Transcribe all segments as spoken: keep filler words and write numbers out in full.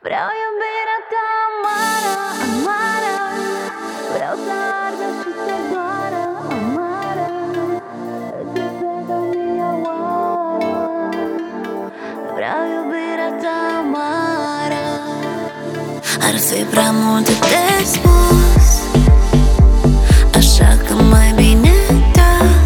Vreau iubirea ta amară, amară. Vreau să ardă și să doară, amară. Îți repet o mie oară. Vreau iubirea ta amară. Ar fi prea multe de spus, așa că mai bine tac.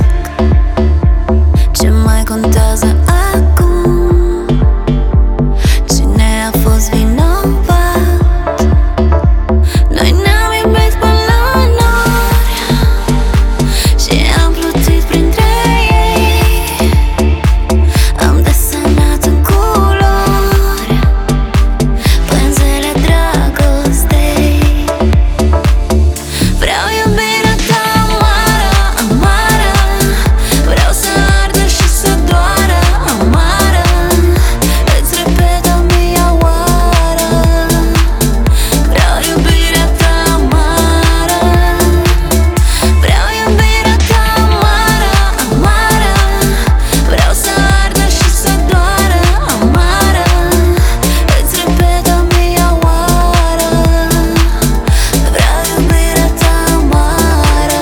Ce mai contează acum? Cine a fost vinovat? Noi ne-am iubit până la nori și am plutit printre ei. Am desenat în culori pânzele dragostei. Vreau iubirea ta amară, amară. Vreau să ardă și să doară, amară. Îți repet o mie oară. Vreau iubirea ta amară. Vreau iubirea ta amară, amară. Vreau să ardă și să doară, amară. Îți repet o mie oară. Vreau iubirea ta amară.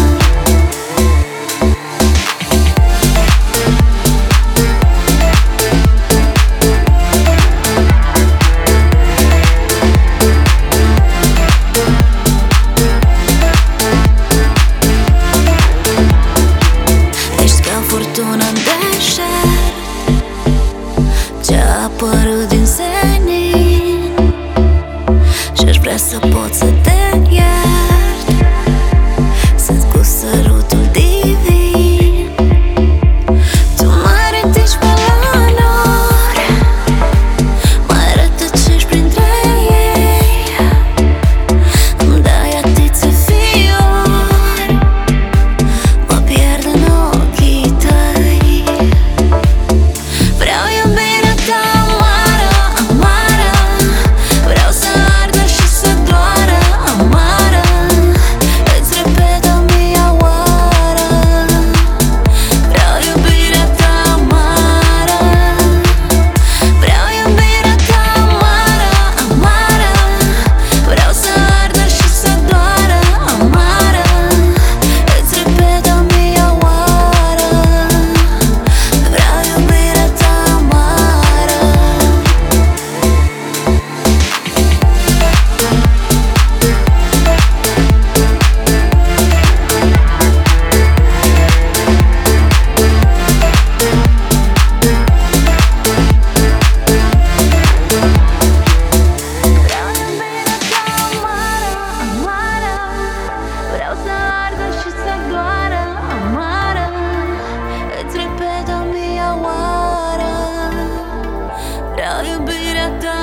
Ești ca furtuna în deșert ce-a apărut din senin și-aș vrea să pot să te iert. Sunt cu sărutul divin. Tu mă ridici pe la nori, mă rătăcești printre ei. Îmi dai atâția fiori, mă pierd în ochii tăi. Vreau iubirea ta amară, amară. Vreau să ardă și să doară, amară. Îți repet o mie oară. Vreau iubirea ta amară. Vreau iubirea ta amară, amară. Vreau să ardă și să doară, amară. Îți repet o mie oară. Vreau iubirea ta amară. Vreau iubirea ta amară, amară. Vreau să ardă și să doară, amară. Îți repet o mie oară. Vreau iubirea ta